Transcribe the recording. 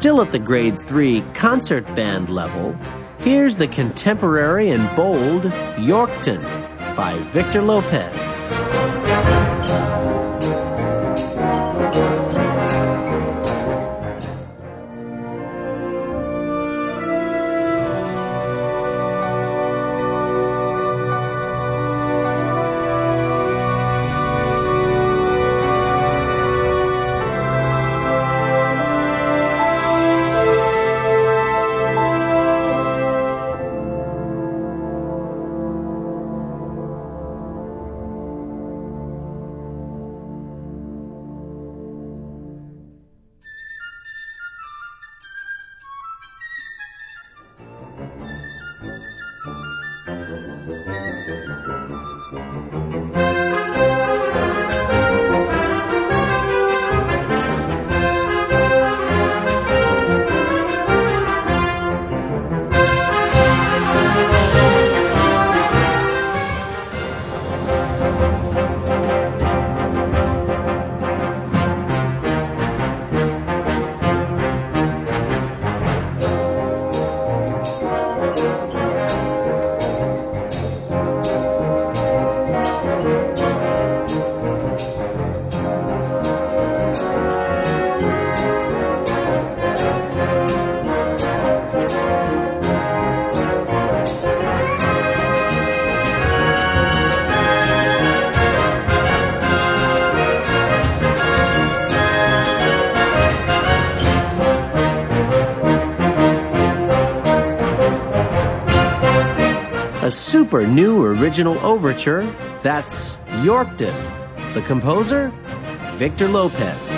Still at the grade 3 concert band level, here's the contemporary and bold Yorkton by Victor Lopez. A super new original overture, that's Yorkton. The composer, Victor Lopez.